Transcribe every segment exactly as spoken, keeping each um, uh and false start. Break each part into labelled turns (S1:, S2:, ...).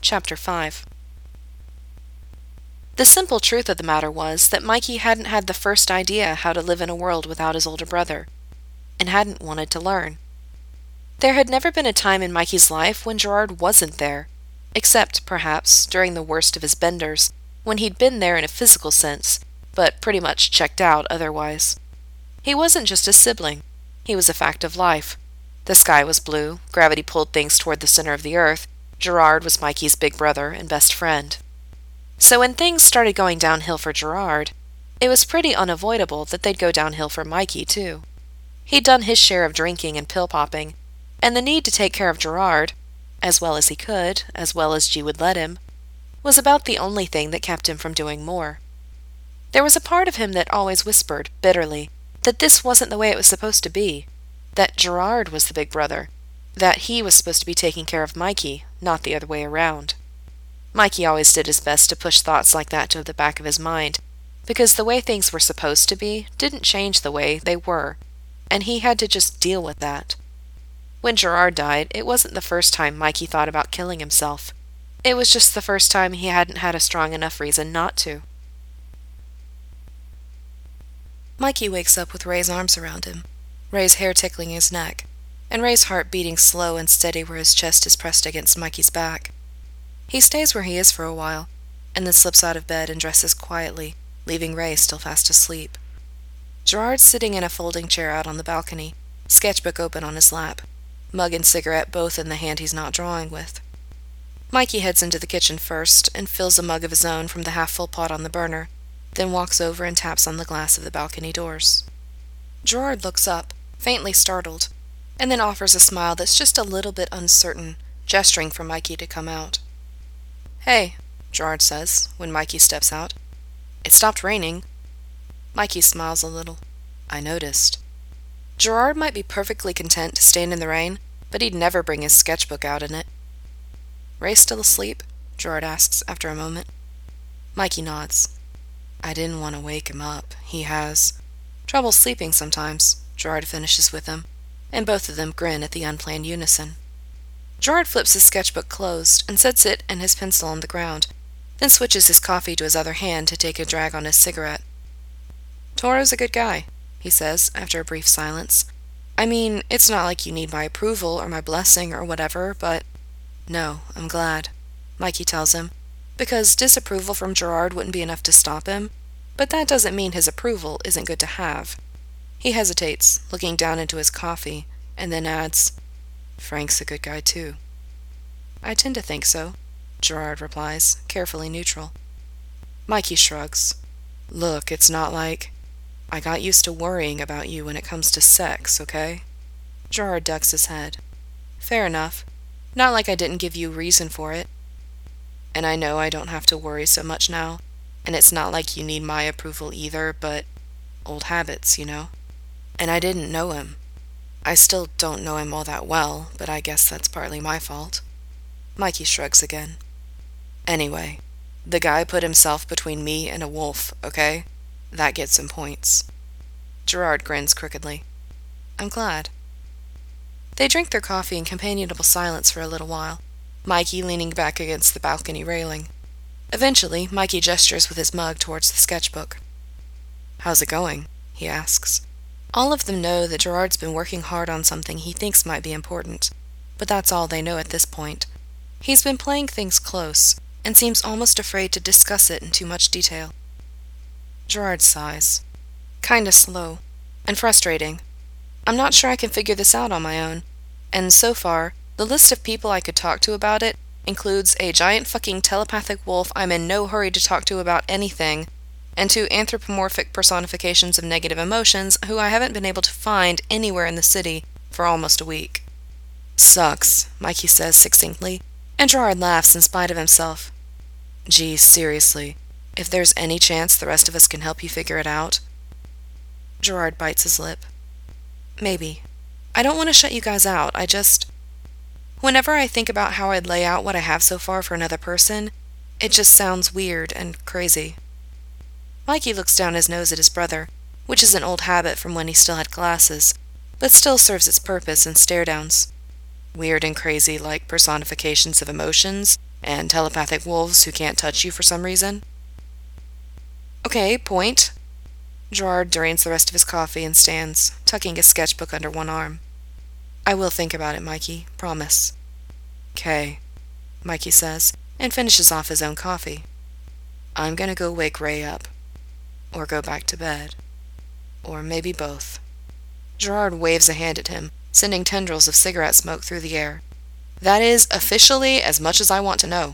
S1: Chapter five. The simple truth of the matter was that Mikey hadn't had the first idea how to live in a world without his older brother, and hadn't wanted to learn. There had never been a time in Mikey's life when Gerard wasn't there, except, perhaps, during the worst of his benders, when he'd been there in a physical sense, but pretty much checked out otherwise. He wasn't just a sibling. He was a fact of life. The sky was blue, gravity pulled things toward the center of the earth. Gerard was Mikey's big brother and best friend. So when things started going downhill for Gerard, it was pretty unavoidable that they'd go downhill for Mikey, too. He'd done his share of drinking and pill-popping, and the need to take care of Gerard, as well as he could, as well as G would let him, was about the only thing that kept him from doing more. There was a part of him that always whispered, bitterly, that this wasn't the way it was supposed to be, that Gerard was the big brother, that he was supposed to be taking care of Mikey, not the other way around. Mikey always did his best to push thoughts like that to the back of his mind, because the way things were supposed to be didn't change the way they were, and he had to just deal with that. When Gerard died, it wasn't the first time Mikey thought about killing himself. It was just the first time he hadn't had a strong enough reason not to. Mikey wakes up with Ray's arms around him, Ray's hair tickling his neck, and Ray's heart beating slow and steady where his chest is pressed against Mikey's back. He stays where he is for a while, and then slips out of bed and dresses quietly, leaving Ray still fast asleep. Gerard's sitting in a folding chair out on the balcony, sketchbook open on his lap, mug and cigarette both in the hand he's not drawing with. Mikey heads into the kitchen first and fills a mug of his own from the half-full pot on the burner, then walks over and taps on the glass of the balcony doors. Gerard looks up, faintly startled, and then offers a smile that's just a little bit uncertain, gesturing for Mikey to come out. "Hey," Gerard says, when Mikey steps out. "It stopped raining." Mikey smiles a little. "I noticed." Gerard might be perfectly content to stand in the rain, but he'd never bring his sketchbook out in it. "Ray still asleep?" Gerard asks after a moment. Mikey nods. "I didn't want to wake him up. He has trouble sleeping sometimes," Gerard finishes with him, and both of them grin at the unplanned unison. Gerard flips his sketchbook closed and sets it and his pencil on the ground, then switches his coffee to his other hand to take a drag on his cigarette. "Toro's a good guy," he says after a brief silence. "I mean, it's not like you need my approval or my blessing or whatever, but—" "No, I'm glad," Mikey tells him, because disapproval from Gerard wouldn't be enough to stop him, but that doesn't mean his approval isn't good to have. He hesitates, looking down into his coffee, and then adds, "Frank's a good guy, too." "I tend to think so," Gerard replies, carefully neutral. Mikey shrugs. "Look, it's not like... I got used to worrying about you when it comes to sex, okay?" Gerard ducks his head. "Fair enough. Not like I didn't give you reason for it. And I know I don't have to worry so much now, and it's not like you need my approval either, but... old habits, you know? And I didn't know him. I still don't know him all that well, but I guess that's partly my fault." Mikey shrugs again. "Anyway, the guy put himself between me and a wolf, okay? That gets him points." Gerard grins crookedly. "I'm glad." They drink their coffee in companionable silence for a little while, Mikey leaning back against the balcony railing. Eventually, Mikey gestures with his mug towards the sketchbook. "How's it going?" he asks. All of them know that Gerard's been working hard on something he thinks might be important, but that's all they know at this point. He's been playing things close, and seems almost afraid to discuss it in too much detail. Gerard sighs. "Kinda slow. And frustrating. I'm not sure I can figure this out on my own, and so far, the list of people I could talk to about it includes a giant fucking telepathic wolf I'm in no hurry to talk to about anything, and two anthropomorphic personifications of negative emotions who I haven't been able to find anywhere in the city for almost a week." "Sucks," Mikey says succinctly, and Gerard laughs in spite of himself. "Geez, seriously, if there's any chance the rest of us can help you figure it out..." Gerard bites his lip. "Maybe. I don't want to shut you guys out, I just... Whenever I think about how I'd lay out what I have so far for another person, it just sounds weird and crazy." Mikey looks down his nose at his brother, which is an old habit from when he still had glasses, but still serves its purpose in stare-downs. "Weird and crazy like personifications of emotions, And telepathic wolves who can't touch you for some reason? Okay, point. Gerard drains the rest of his coffee and stands, tucking his sketchbook under one arm. I will think about it, Mikey. Promise. "'Kay," Mikey says, and finishes off his own coffee. "I'm gonna go wake Ray up. Or go back to bed. Or maybe both." Gerard waves a hand at him, sending tendrils of cigarette smoke through the air. "That is, officially, as much as I want to know."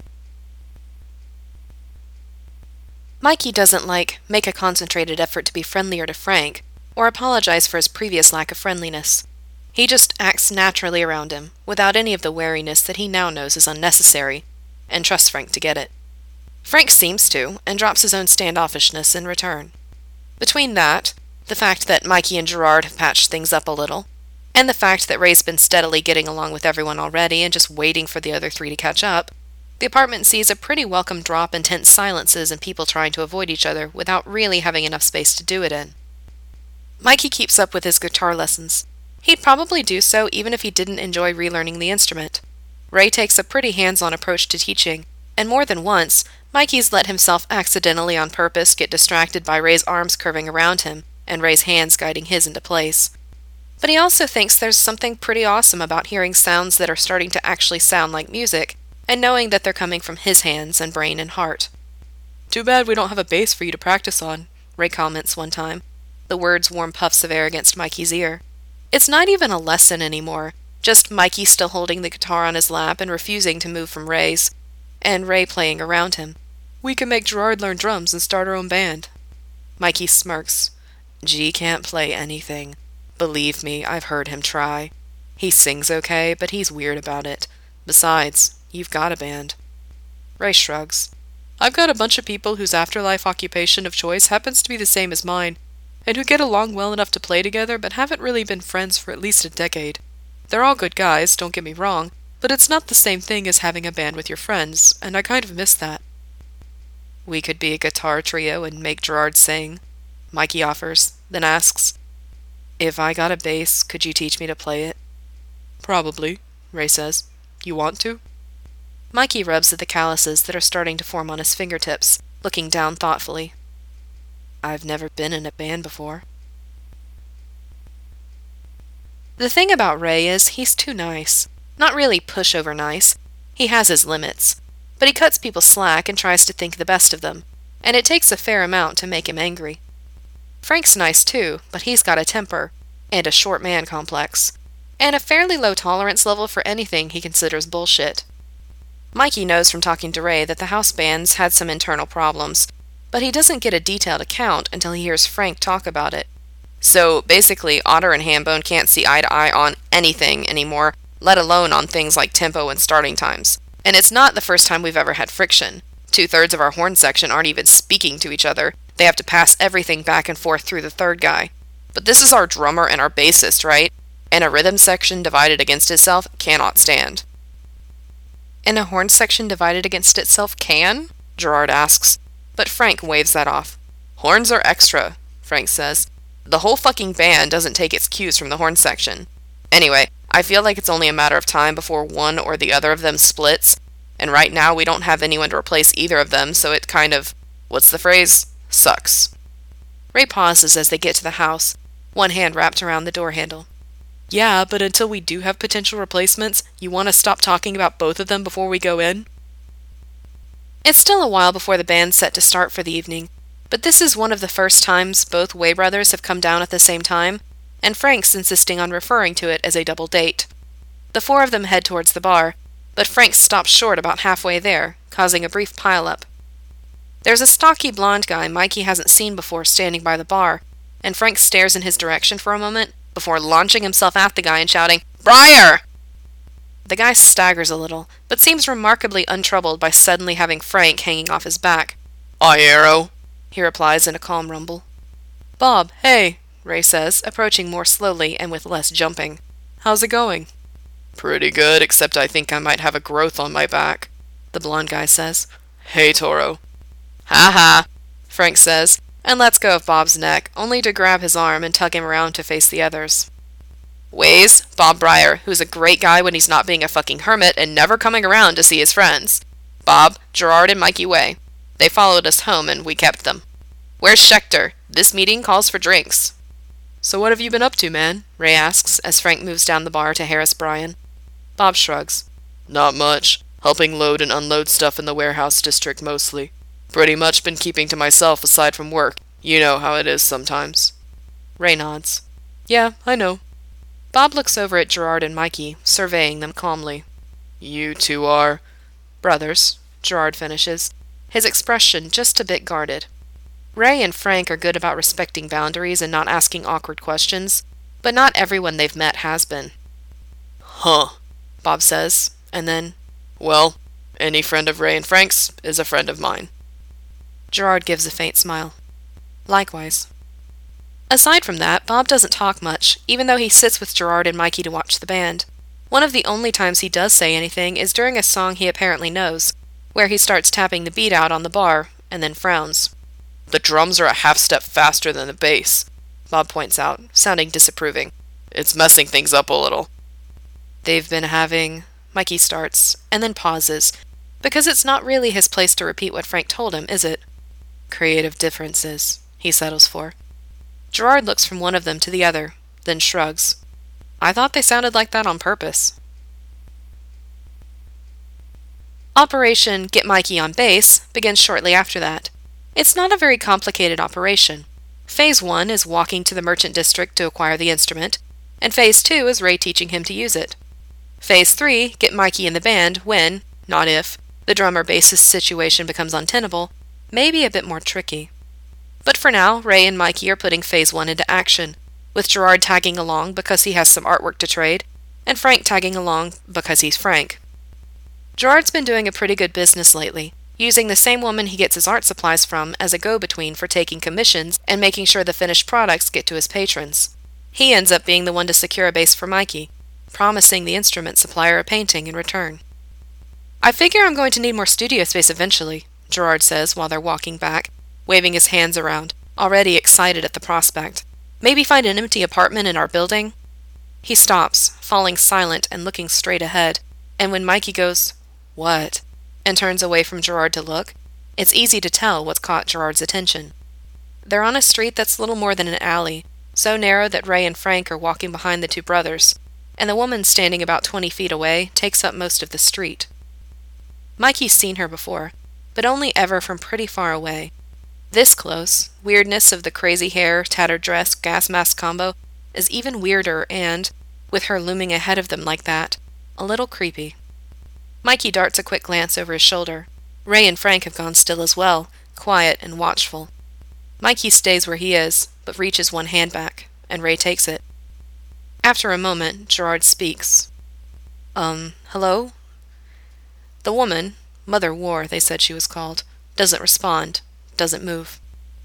S1: Mikey doesn't, like, make a concentrated effort to be friendlier to Frank, or apologize for his previous lack of friendliness. He just acts naturally around him, without any of the wariness that he now knows is unnecessary, and trusts Frank to get it. Frank seems to, and drops his own standoffishness in return. Between that, the fact that Mikey and Gerard have patched things up a little, and the fact that Ray's been steadily getting along with everyone already and just waiting for the other three to catch up, the apartment sees a pretty welcome drop in tense silences and people trying to avoid each other without really having enough space to do it in. Mikey keeps up with his guitar lessons. He'd probably do so even if he didn't enjoy relearning the instrument. Ray takes a pretty hands-on approach to teaching, and more than once, Mikey's let himself accidentally on purpose get distracted by Ray's arms curving around him and Ray's hands guiding his into place. But he also thinks there's something pretty awesome about hearing sounds that are starting to actually sound like music, and knowing that they're coming from his hands and brain and heart. "Too bad we don't have a bass for you to practice on," Ray comments one time, the words warm puffs of air against Mikey's ear. It's not even a lesson anymore, just Mikey still holding the guitar on his lap and refusing to move from Ray's, and Ray playing around him. "We can make Gerard learn drums and start our own band." Mikey smirks. "G can't play anything. Believe me, I've heard him try. He sings okay, but he's weird about it. Besides, you've got a band." Ray shrugs. "I've got a bunch of people whose afterlife occupation of choice happens to be the same as mine, and who get along well enough to play together but haven't really been friends for at least a decade. They're all good guys, don't get me wrong, but it's not the same thing as having a band with your friends, and I kind of miss that." "We could be a guitar trio and make Gerard sing," Mikey offers, then asks, "If I got a bass, could you teach me to play it?" "Probably," Ray says. "You want to?" Mikey rubs at the calluses that are starting to form on his fingertips, looking down thoughtfully. "I've never been in a band before." The thing about Ray is he's too nice. Not really pushover nice. He has his limits. But he cuts people slack and tries to think the best of them, and it takes a fair amount to make him angry. Frank's nice too, but he's got a temper, and a short man complex, and a fairly low tolerance level for anything he considers bullshit. Mikey knows from talking to Ray that the house band's had some internal problems, but he doesn't get a detailed account until he hears Frank talk about it. So, basically, Otter and Hambone can't see eye to eye on anything anymore, let alone on things like tempo and starting times. And it's not the first time we've ever had friction. Two-thirds of our horn section aren't even speaking to each other. They have to pass everything back and forth through the third guy. But this is our drummer and our bassist, right? And a rhythm section divided against itself cannot stand. "And a horn section divided against itself can?" Gerard asks, but Frank waves that off. "Horns are extra," Frank says. "The whole fucking band doesn't take its cues from the horn section. Anyway, I feel like it's only a matter of time before one or the other of them splits, and right now we don't have anyone to replace either of them, so it kind of, what's the phrase? Sucks." Ray pauses as they get to the house, one hand wrapped around the door handle. "Yeah, but until we do have potential replacements, you want to stop talking about both of them before we go in?" It's still a while before the band's set to start for the evening, but this is one of the first times both Way brothers have come down at the same time, and Frank's insisting on referring to it as a double date. The four of them head towards the bar, but Frank stops short about halfway there, causing a brief pile-up. There's a stocky blonde guy Mikey hasn't seen before standing by the bar, and Frank stares in his direction for a moment before launching himself at the guy and shouting, "Briar!" The guy staggers a little, but seems remarkably untroubled by suddenly having Frank hanging off his back. "Aye, Arrow," he replies in a calm rumble. "Bob, hey," Ray says, approaching more slowly and with less jumping. "How's it going?" "Pretty good, except I think I might have a growth on my back," the blonde guy says. "Hey, Toro." "Ha ha," Frank says, and lets go of Bob's neck, only to grab his arm and tug him around to face the others. "Ways, Bob Briar, who's a great guy when he's not being a fucking hermit and never coming around to see his friends.
S2: Bob, Gerard, and Mikey Way. They followed us home and we kept them. Where's Schechter? This meeting calls for drinks."
S1: "So what have you been up to, man?" Ray asks as Frank moves down the bar to Harris Bryan. Bob shrugs.
S2: "Not much. Helping load and unload stuff in the warehouse district mostly. Pretty much been keeping to myself aside from work. You know how it is sometimes."
S1: Ray nods. "Yeah, I know." Bob looks over at Gerard and Mikey, surveying them calmly.
S2: "You two are?"
S1: "Brothers," Gerard finishes, his expression just a bit guarded. Ray and Frank are good about respecting boundaries and not asking awkward questions, but not everyone they've met has been.
S2: "Huh,"
S1: Bob says, and then,
S2: "Well, any friend of Ray and Frank's is a friend of mine."
S1: Gerard gives a faint smile. "Likewise." Aside from that, Bob doesn't talk much, even though he sits with Gerard and Mikey to watch the band. One of the only times he does say anything is during a song he apparently knows, where he starts tapping the beat out on the bar, and then frowns.
S2: "The drums are a half step faster than the bass,"
S1: Bob points out, sounding disapproving.
S2: "It's messing things up a little."
S1: "They've been having..." Mikey starts, and then pauses, because it's not really his place to repeat what Frank told him, is it? "Creative differences," he settles for. Gerard looks from one of them to the other, then shrugs. "I thought they sounded like that on purpose." Operation Get Mikey on Bass begins shortly after that. It's not a very complicated operation. Phase one is walking to the merchant district to acquire the instrument, and Phase two is Ray teaching him to use it. Phase three, get Mikey in the band when, not if, the drummer-bassist situation becomes untenable, may be a bit more tricky. But for now, Ray and Mikey are putting Phase one into action, with Gerard tagging along because he has some artwork to trade, and Frank tagging along because he's Frank. Gerard's been doing a pretty good business lately, using the same woman he gets his art supplies from as a go-between for taking commissions and making sure the finished products get to his patrons. He ends up being the one to secure a bass for Mikey, promising the instrument supplier a painting in return. "I figure I'm going to need more studio space eventually," Gerard says while they're walking back, waving his hands around, already excited at the prospect. "Maybe find an empty apartment in our building?" He stops, falling silent and looking straight ahead, and when Mikey goes, "What?" and turns away from Gerard to look, it's easy to tell what's caught Gerard's attention. They're on a street that's little more than an alley, so narrow that Ray and Frank are walking behind the two brothers, and the woman standing about twenty feet away takes up most of the street. Mikey's seen her before, but only ever from pretty far away. This close, weirdness of the crazy hair, tattered dress, gas mask combo is even weirder and, with her looming ahead of them like that, a little creepy. Mikey darts a quick glance over his shoulder. Ray and Frank have gone still as well, quiet and watchful. Mikey stays where he is, but reaches one hand back, and Ray takes it. After a moment, Gerard speaks. Um, hello? The woman, Mother War, they said she was called, doesn't respond, doesn't move.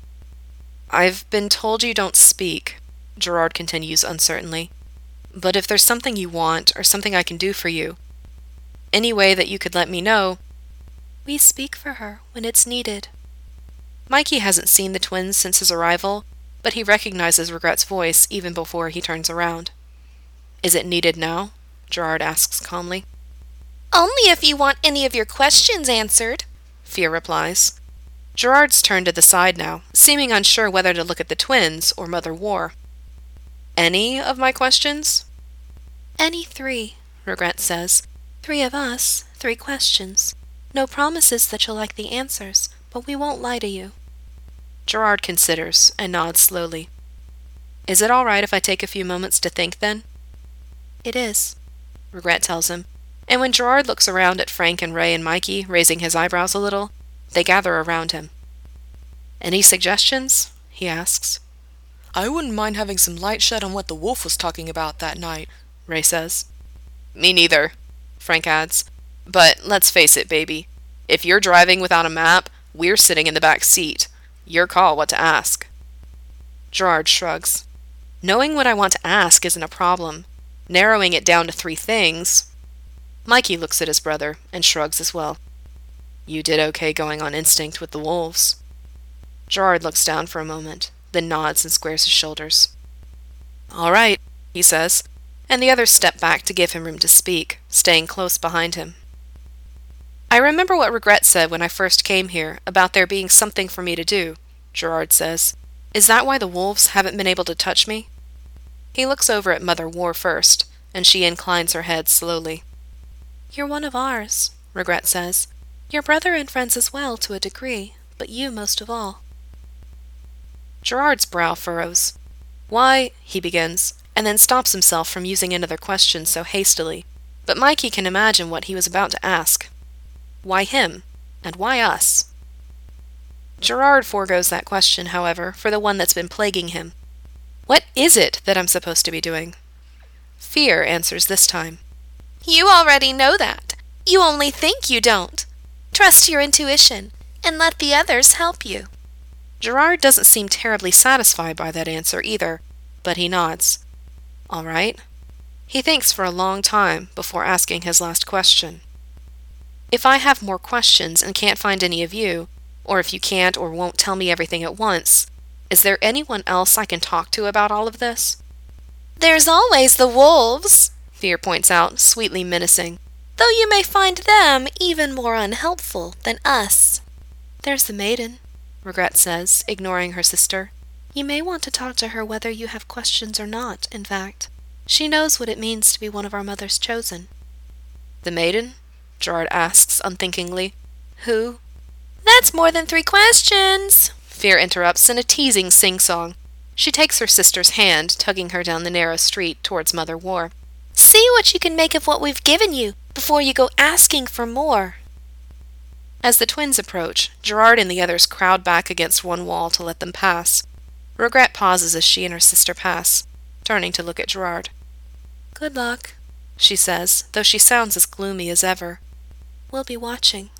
S1: "I've been told you don't speak," Gerard continues uncertainly. "But if there's something you want, or something I can do for you, any way that you could let me know..." "We speak for her when it's needed." Mikey hasn't seen the twins since his arrival, but he recognizes Regret's voice even before he turns around. "Is it needed now?" Gerard asks calmly.
S3: "Only if you want any of your questions answered,"
S1: Fia replies. Gerard's turned to the side now, seeming unsure whether to look at the twins or Mother War. "Any of my questions?"
S3: "Any three," Regret says. "Three of us, three questions. No promises that you'll like the answers, but we won't lie to you."
S1: Gerard considers and nods slowly. "Is it all right if I take a few moments to think then?"
S3: "It is,"
S1: Regret tells him, and when Gerard looks around at Frank and Ray and Mikey, raising his eyebrows a little, they gather around him. "Any suggestions?" he asks.
S4: "I wouldn't mind having some light shed on what the wolf was talking about that night,"
S1: Ray says.
S2: "Me neither," Frank adds. "But let's face it, baby. If you're driving without a map, we're sitting in the back seat. Your call what to ask."
S1: Gerard shrugs. "Knowing what I want to ask isn't a problem. Narrowing it down to three things..." Mikey looks at his brother and shrugs as well. "You did okay going on instinct with the wolves." Gerard looks down for a moment, then nods and squares his shoulders. "All right," he says, and the others step back to give him room to speak, staying close behind him.
S2: I remember what Regret said when I first came here about there being something for me to do, Gerard says. Is that why the wolves haven't been able to touch me? He looks over at Mother War first, and she inclines her head slowly.
S3: You're one of ours, Regret says. Your brother and friends as well to a degree, but you most of all.
S2: Gerard's brow furrows. Why, he begins, and then stops himself from using another question so hastily, but Mikey can imagine what he was about to ask. Why him? And why us? Gerard foregoes that question, however, for the one that's been plaguing him. What is it that I'm supposed to be doing? Fear answers this time.
S3: You already know that. You only think you don't. Trust your intuition, and let the others help you.
S2: Gerard doesn't seem terribly satisfied by that answer either, but he nods. All right. He thinks for a long time before asking his last question. If I have more questions and can't find any of you, or if you can't or won't tell me everything at once, is there anyone else I can talk to about all of this?
S3: There's always the wolves,
S2: Fear points out, sweetly menacing.
S3: Though you may find them even more unhelpful than us.
S1: There's the maiden, Regret says, ignoring her sister. You may want to talk to her whether you have questions or not, in fact. She knows what it means to be one of our mother's chosen.
S2: The maiden? Gerard asks unthinkingly. Who?
S3: That's more than three questions,
S2: Fear interrupts in a teasing sing-song. She takes her sister's hand, tugging her down the narrow street towards Mother War.
S3: See what you can make of what we've given you before you go asking for more.
S2: As the twins approach, Gerard and the others crowd back against one wall to let them pass. Regret pauses as she and her sister pass, turning to look at Gerard.
S1: Good luck,
S2: she says, though she sounds as gloomy as ever.
S1: We'll be watching.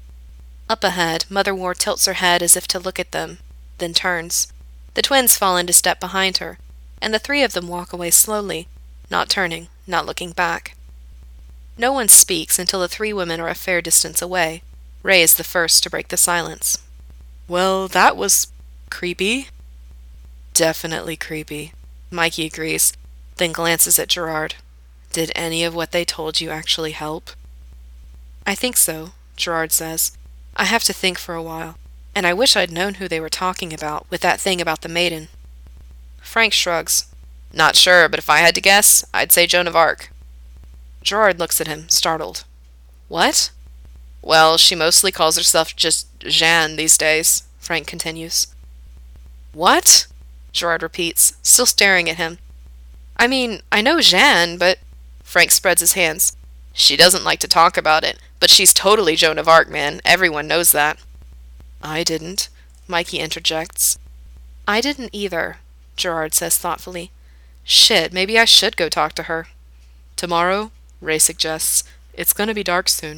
S2: Up ahead, Mother War tilts her head as if to look at them, then turns. The twins fall into step behind her, and the three of them walk away slowly, not turning, not looking back. No one speaks until the three women are a fair distance away. Ray is the first to break the silence.
S4: Well, that was creepy.
S2: Definitely creepy, Mikey agrees, then glances at Gerard. Did any of what they told you actually help? I think so, Gerard says. I have to think for a while, and I wish I'd known who they were talking about with that thing about the maiden. Frank shrugs. Not sure, but if I had to guess, I'd say Joan of Arc. Gerard looks at him, startled. What? Well, she mostly calls herself just Jeanne these days, Frank continues. What? Gerard repeats, still staring at him. I mean, I know Jeanne, but... Frank spreads his hands. She doesn't like to talk about it, but she's totally Joan of Arc, man. Everyone knows that. I didn't, Mikey interjects. I didn't either, Gerard says thoughtfully. Shit, maybe I should go talk to her.
S4: Tomorrow, Ray suggests. It's gonna be dark soon.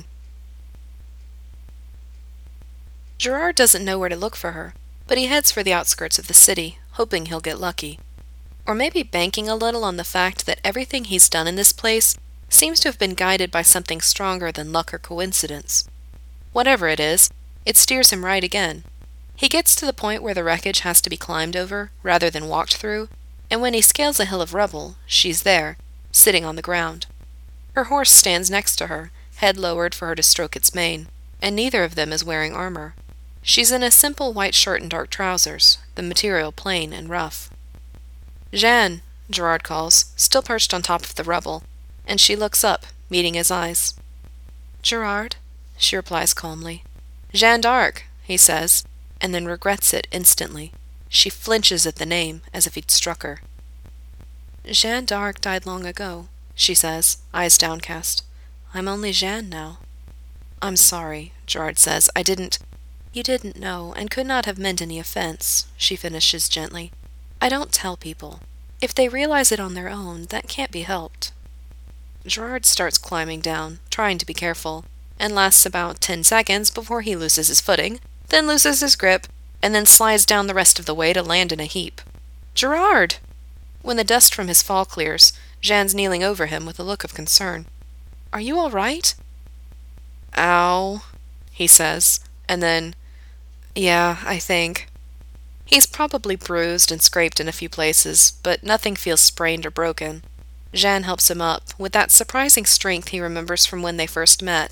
S1: Gerard doesn't know where to look for her, but he heads for the outskirts of the city, hoping he'll get lucky. Or maybe banking a little on the fact that everything he's done in this place seems to have been guided by something stronger than luck or coincidence. Whatever it is, it steers him right again. He gets to the point where the wreckage has to be climbed over rather than walked through, and when he scales a hill of rubble, she's there, sitting on the ground. Her horse stands next to her, head lowered for her to stroke its mane, and neither of them is wearing armor. She's in a simple white shirt and dark trousers, the material plain and rough. Jeanne, Gerard calls, still perched on top of the rubble, and she looks up, meeting his eyes. Gerard, she replies calmly. Jeanne d'Arc, he says, and then regrets it instantly. She flinches at the name, as if he'd struck her. Jeanne d'Arc died long ago, she says, eyes downcast. I'm only Jeanne now. I'm sorry, Gerard says. I didn't... You didn't know, and could not have meant any offense, she finishes gently. I don't tell people. If they realize it on their own, that can't be helped. Gerard starts climbing down, trying to be careful, and lasts about ten seconds before he loses his footing, then loses his grip, and then slides down the rest of the way to land in a heap. Gerard! When the dust from his fall clears, Jeanne's kneeling over him with a look of concern. Are you all right? Ow, he says, and then, yeah, I think. He's probably bruised and scraped in a few places, but nothing feels sprained or broken. Jeanne helps him up, with that surprising strength he remembers from when they first met,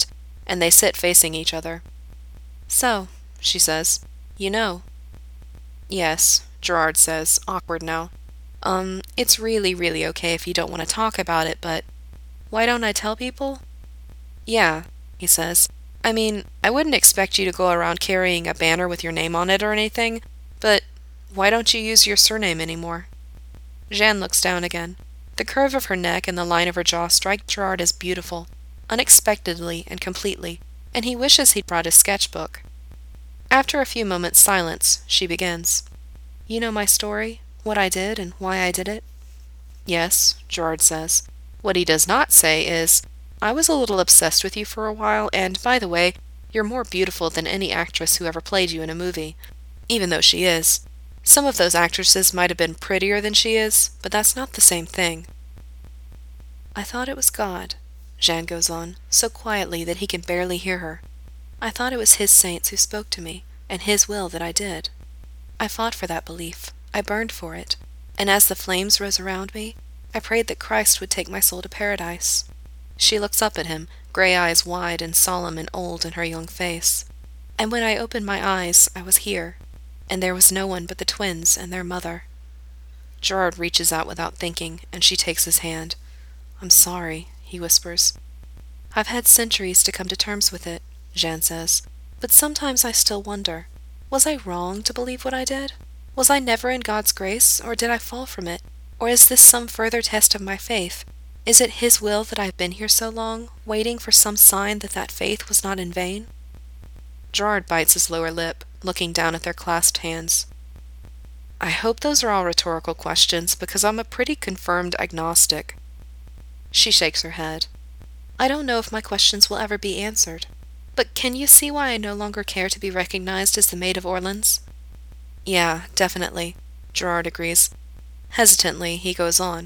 S2: and they sit facing each other. "So," she says, "you know." "Yes," Gerard says, awkward now. Um, it's really, really okay if you don't want to talk about it, but why don't I tell people?" "Yeah," he says. "I mean, I wouldn't expect you to go around carrying a banner with your name on it or anything, but why don't you use your surname anymore?" Jeanne looks down again. The curve of her neck and the line of her jaw strike Gerard as beautiful, unexpectedly and completely, and he wishes he'd brought his sketchbook. After a few moments' silence, she begins. "You know my story? What I did and why I did it?" "Yes," Gerard says. What he does not say is, "I was a little obsessed with you for a while, and, by the way, you're more beautiful than any actress who ever played you in a movie." Even though she is. Some of those actresses might have been prettier than she is, but that's not the same thing. "I thought it was God," Jeanne goes on, so quietly that he can barely hear her. "I thought it was His saints who spoke to me, and His will that I did. I fought for that belief. I burned for it. And as the flames rose around me, I prayed that Christ would take my soul to paradise." She looks up at him, gray eyes wide and solemn and old in her young face. "And when I opened my eyes, I was here, and there was no one but the twins and their mother." Gerard reaches out without thinking, and she takes his hand. "I'm sorry," he whispers. "I've had centuries to come to terms with it," Jeanne says, "but sometimes I still wonder, was I wrong to believe what I did? Was I never in God's grace, or did I fall from it? Or is this some further test of my faith? Is it His will that I've been here so long, waiting for some sign that that faith was not in vain?" Gerard bites his lower lip, looking down at their clasped hands. "I hope those are all rhetorical questions, because I'm a pretty confirmed agnostic." She shakes her head. "I don't know if my questions will ever be answered. But can you see why I no longer care to be recognized as the Maid of Orleans?" "Yeah, definitely," Gerard agrees. Hesitantly, he goes on.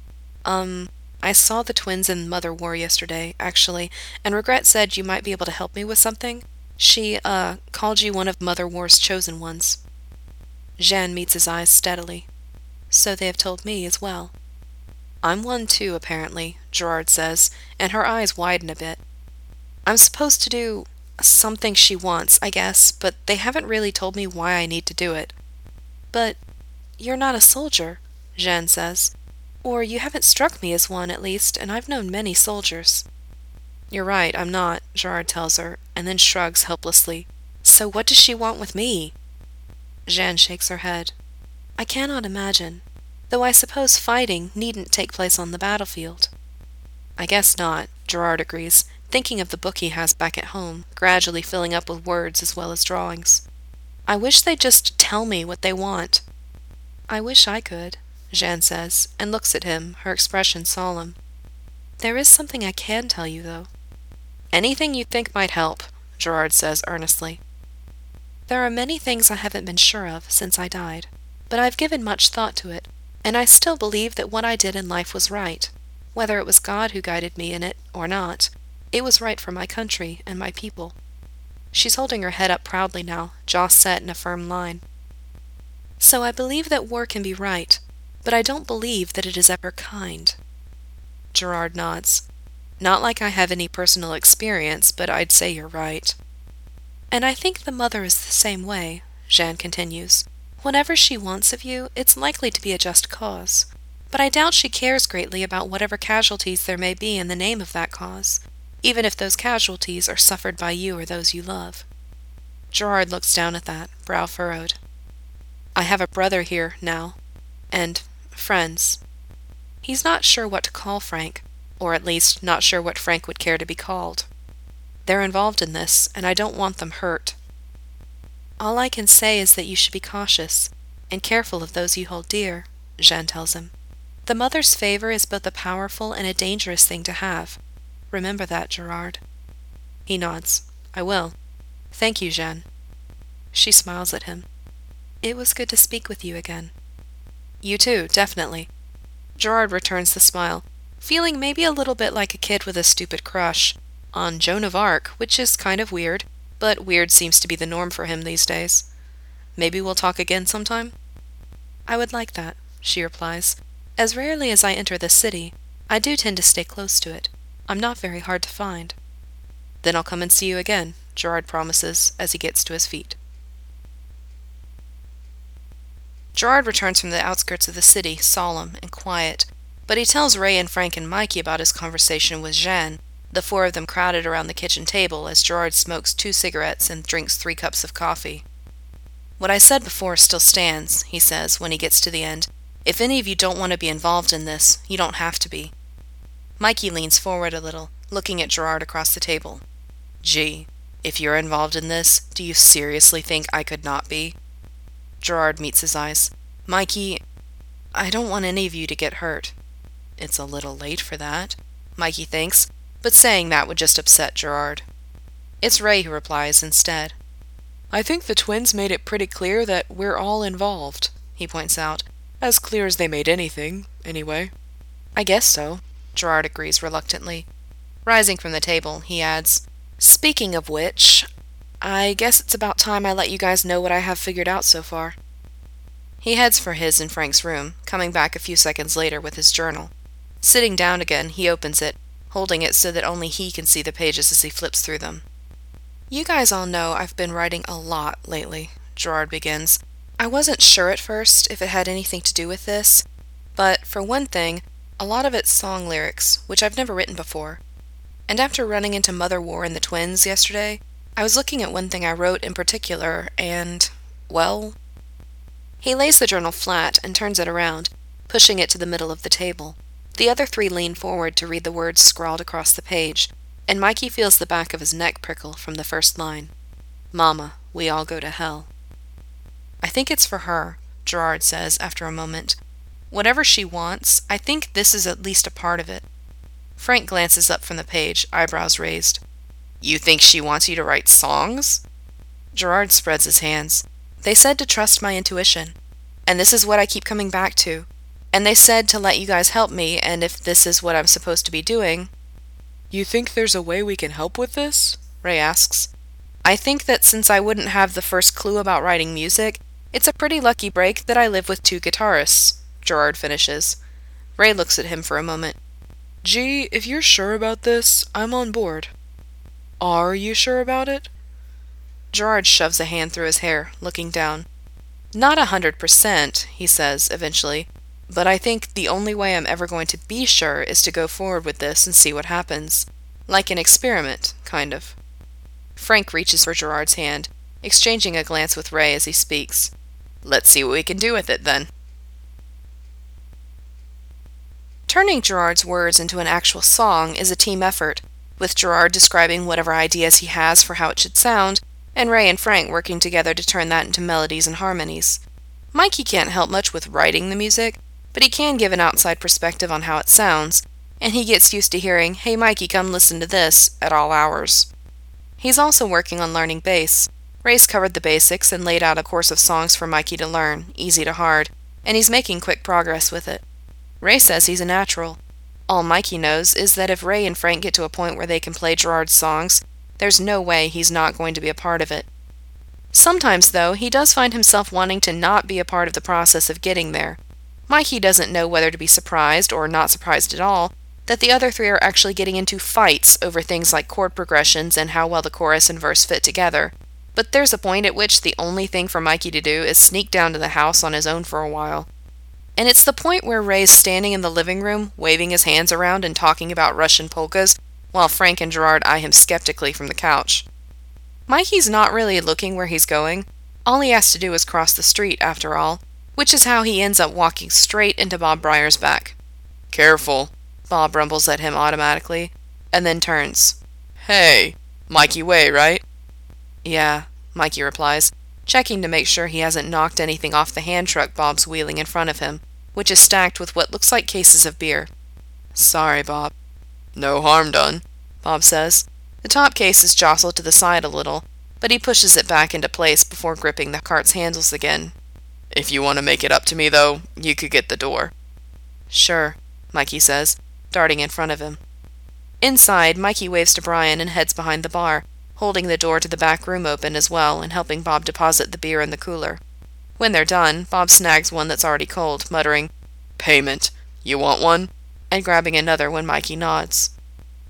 S2: Um, I saw the twins in Mother War yesterday, actually, and Regret said you might be able to help me with something. She, uh, called you one of Mother War's chosen ones." Jeanne meets his eyes steadily. "So they have told me as well." "I'm one too, apparently," Gerard says, and her eyes widen a bit. "I'm supposed to do something she wants, I guess, but they haven't really told me why I need to do it." "But you're not a soldier," Jeanne says. "Or you haven't struck me as one, at least, and I've known many soldiers." "You're right, I'm not," Gerard tells her, and then shrugs helplessly. "So what does she want with me?" Jeanne shakes her head. "I cannot imagine, though I suppose fighting needn't take place on the battlefield." "I guess not," Gerard agrees, thinking of the book he has back at home, gradually filling up with words as well as drawings. "I wish they'd just tell me what they want." "I wish I could," Jeanne says, and looks at him, her expression solemn. "There is something I can tell you, though." "Anything you think might help," Gerard says earnestly. "There are many things I haven't been sure of since I died, but I've given much thought to it, and I still believe that what I did in life was right. Whether it was God who guided me in it or not, it was right for my country and my people." She's holding her head up proudly now, jaw set in a firm line. "So I believe that war can be right, but I don't believe that it is ever kind." Gerard nods. "Not like I have any personal experience, but I'd say you're right." "And I think the mother is the same way," Jeanne continues. "Whatever she wants of you, it's likely to be a just cause. But I doubt she cares greatly about whatever casualties there may be in the name of that cause, even if those casualties are suffered by you or those you love." Gerard looks down at that, brow furrowed. "I have a brother here, now, and friends." He's not sure what to call Frank, or at least not sure what Frank would care to be called. They're involved in this, and I don't want them hurt. "All I can say is that you should be cautious, and careful of those you hold dear," Jeanne tells him. "The mother's favor is both a powerful and a dangerous thing to have. Remember that, Gerard." He nods. "I will. Thank you, Jeanne." She smiles at him. "It was good to speak with you again." "You too, definitely." Gerard returns the smile, feeling maybe a little bit like a kid with a stupid crush on Joan of Arc, which is kind of weird, but weird seems to be the norm for him these days. "Maybe we'll talk again sometime?" "I would like that," she replies. "As rarely as I enter this city, I do tend to stay close to it. I'm not very hard to find." Then I'll come and see you again, Gerard promises as he gets to his feet. Gerard returns from the outskirts of the city, solemn and quiet, but he tells Ray and Frank and Mikey about his conversation with Jeanne, the four of them crowded around the kitchen table as Gerard smokes two cigarettes and drinks three cups of coffee. What I said before still stands, he says when he gets to the end. If any of you don't want to be involved in this, you don't have to be. Mikey leans forward a little, looking at Gerard across the table. Gee, if you're involved in this, do you seriously think I could not be? Gerard meets his eyes. Mikey, I don't want any of you to get hurt. It's a little late for that, Mikey thinks, but saying that would just upset Gerard. It's Ray who replies instead.
S4: I think the twins made it pretty clear that we're all involved, he points out. As clear as they made anything, anyway.
S2: I guess so, Gerard agrees reluctantly. Rising from the table, he adds, Speaking of which, I guess it's about time I let you guys know what I have figured out so far. He heads for his and Frank's room, coming back a few seconds later with his journal. Sitting down again, he opens it, holding it so that only he can see the pages as he flips through them. You guys all know I've been writing a lot lately, Gerard begins. I wasn't sure at first if it had anything to do with this, but for one thing, a lot of it's song lyrics, which I've never written before. And after running into Mother War and the twins yesterday, I was looking at one thing I wrote in particular, and, well... He lays the journal flat and turns it around, pushing it to the middle of the table. The other three lean forward to read the words scrawled across the page, and Mikey feels the back of his neck prickle from the first line. Mama, we all go to hell. I think it's for her, Gerard says after a moment. Whatever she wants, I think this is at least a part of it. Frank glances up from the page, eyebrows raised. You think she wants you to write songs? Gerard spreads his hands. They said to trust my intuition, and this is what I keep coming back to. And they said to let you guys help me, and if this is what I'm supposed to be doing...
S4: You think there's a way we can help with this?
S2: Ray asks. I think that since I wouldn't have the first clue about writing music, it's a pretty lucky break that I live with two guitarists, Gerard finishes. Ray looks at him for a moment.
S4: Gee, if you're sure about this, I'm on board. Are you sure about it?
S2: Gerard shoves a hand through his hair, looking down. Not a hundred percent, he says, eventually, but I think the only way I'm ever going to be sure is to go forward with this and see what happens. Like an experiment, kind of. Frank reaches for Gerard's hand, exchanging a glance with Ray as he speaks. Let's see what we can do with it, then. Turning Gerard's words into an actual song is a team effort, with Gerard describing whatever ideas he has for how it should sound, and Ray and Frank working together to turn that into melodies and harmonies. Mikey can't help much with writing the music, but he can give an outside perspective on how it sounds, and he gets used to hearing, "Hey Mikey, come listen to this," at all hours. He's also working on learning bass. Ray's covered the basics and laid out a course of songs for Mikey to learn, easy to hard, and he's making quick progress with it. Ray says he's a natural. All Mikey knows is that if Ray and Frank get to a point where they can play Gerard's songs, there's no way he's not going to be a part of it. Sometimes, though, he does find himself wanting to not be a part of the process of getting there. Mikey doesn't know whether to be surprised, or not surprised at all, that the other three are actually getting into fights over things like chord progressions and how well the chorus and verse fit together. But there's a point at which the only thing for Mikey to do is sneak down to the house on his own for a while. And it's the point where Ray's standing in the living room, waving his hands around and talking about Russian polkas, while Frank and Gerard eye him skeptically from the couch. Mikey's not really looking where he's going. All he has to do is cross the street, after all, which is how he ends up walking straight into Bob Breyer's back. "Careful," Bob rumbles at him automatically, and then turns. "Hey, Mikey Way, right?" "Yeah," Mikey replies, checking to make sure he hasn't knocked anything off the hand truck Bob's wheeling in front of him, which is stacked with what looks like cases of beer. "Sorry, Bob." "No harm done," Bob says. The top case is jostled to the side a little, but he pushes it back into place before gripping the cart's handles again. "If you want to make it up to me, though, you could get the door." "Sure," Mikey says, darting in front of him. Inside, Mikey waves to Brian and heads behind the bar, holding the door to the back room open as well and helping Bob deposit the beer in the cooler. When they're done, Bob snags one that's already cold, muttering, "Payment. You want one?" and grabbing another when Mikey nods.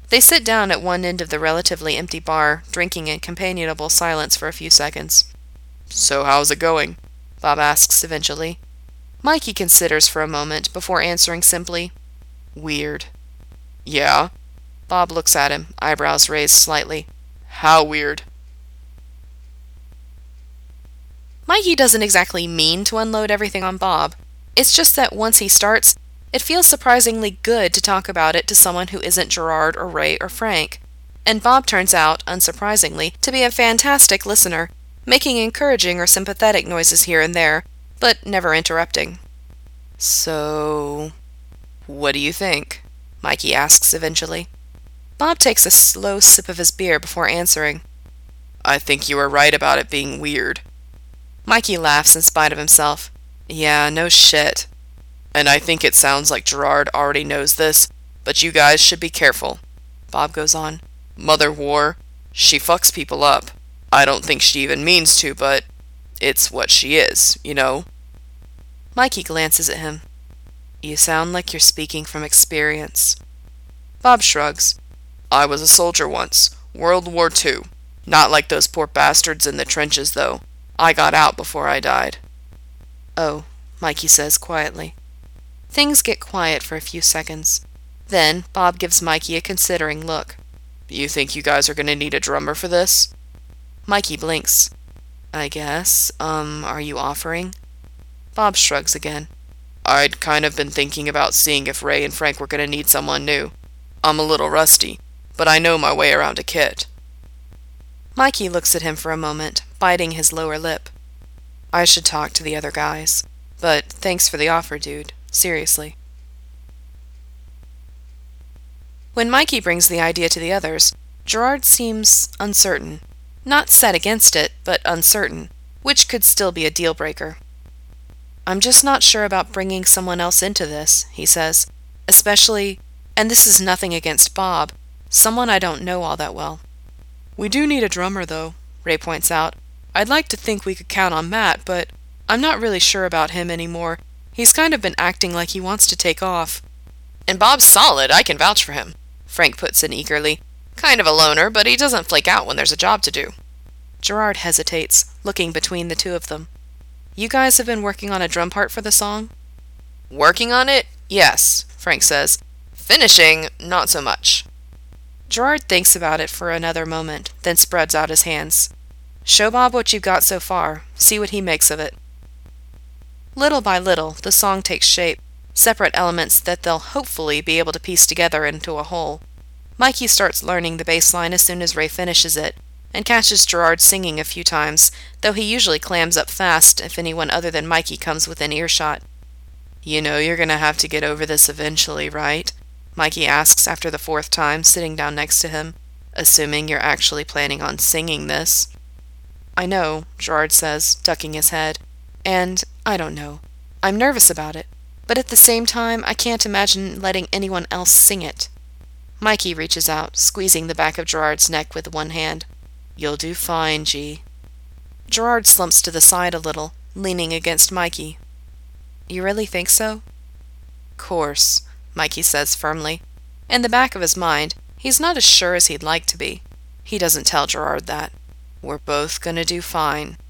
S2: They sit down at one end of the relatively empty bar, drinking in companionable silence for a few seconds.
S4: "So how's it going?"
S2: Bob asks eventually. Mikey considers for a moment before answering simply, "Weird."
S4: "Yeah?"
S2: Bob looks at him, eyebrows raised slightly.
S4: "How weird?"
S2: Mikey doesn't exactly mean to unload everything on Bob. It's just that once he starts, it feels surprisingly good to talk about it to someone who isn't Gerard or Ray or Frank. And Bob turns out, unsurprisingly, to be a fantastic listener, making encouraging or sympathetic noises here and there, but never interrupting.
S4: "So, what do you think?"
S2: Mikey asks eventually. Bob takes a slow sip of his beer before answering.
S4: "I think you were right about it being weird."
S2: Mikey laughs in spite of himself.
S4: "Yeah, no shit. And I think it sounds like Gerard already knows this, but you guys should be careful."
S2: Bob goes on.
S4: "Mother War, she fucks people up. I don't think she even means to, but it's what she is, you know?"
S2: Mikey glances at him.
S1: "You sound like you're speaking from experience."
S2: Bob shrugs.
S4: "I was a soldier once. World War Two. Not like those poor bastards in the trenches, though. I got out before I died."
S1: "Oh," Mikey says quietly. Things get quiet for a few seconds. Then Bob gives Mikey a considering look.
S4: "You think you guys are going to need a drummer for this?"
S1: Mikey blinks. "I guess. Um, are you offering?" Bob shrugs again.
S4: "I'd kind of been thinking about seeing if Ray and Frank were going to need someone new. I'm a little rusty, but I know my way around a kit."
S1: Mikey looks at him for a moment, biting his lower lip. "I should talk to the other guys. But thanks for the offer, dude. Seriously." When Mikey brings the idea to the others, Gerard seems uncertain. Not set against it, but uncertain, which could still be a deal-breaker. "I'm just not sure about bringing someone else into this," he says. "Especially, and this is nothing against Bob, someone I don't know all that well."
S2: "We do need a drummer, though," Ray points out. "I'd like to think we could count on Matt, but I'm not really sure about him anymore. He's kind of been acting like he wants to take off."
S4: "And Bob's solid, I can vouch for him," Frank puts in eagerly. "Kind of a loner, but he doesn't flake out when there's a job to do."
S1: Gerard hesitates, looking between the two of them. "You guys have been working on a drum part for the song?"
S4: "Working on it? Yes," Frank says. "Finishing, not so much."
S1: Gerard thinks about it for another moment, then spreads out his hands. "Show Bob what you've got so far. See what he makes of it." Little by little, the song takes shape, separate elements that they'll hopefully be able to piece together into a whole. Mikey starts learning the bass line as soon as Ray finishes it, and catches Gerard singing a few times, though he usually clams up fast if anyone other than Mikey comes within earshot. "You know you're gonna have to get over this eventually, right?" Mikey asks after the fourth time, sitting down next to him. "Assuming you're actually planning on singing this." "I know," Gerard says, ducking his head. "And, I don't know. I'm nervous about it. But at the same time, I can't imagine letting anyone else sing it." Mikey reaches out, squeezing the back of Gerard's neck with one hand. "You'll do fine, G." Gerard slumps to the side a little, leaning against Mikey. "You really think so?" "Course," Mikey says firmly. In the back of his mind, he's not as sure as he'd like to be. He doesn't tell Gerard that. "We're both gonna do fine."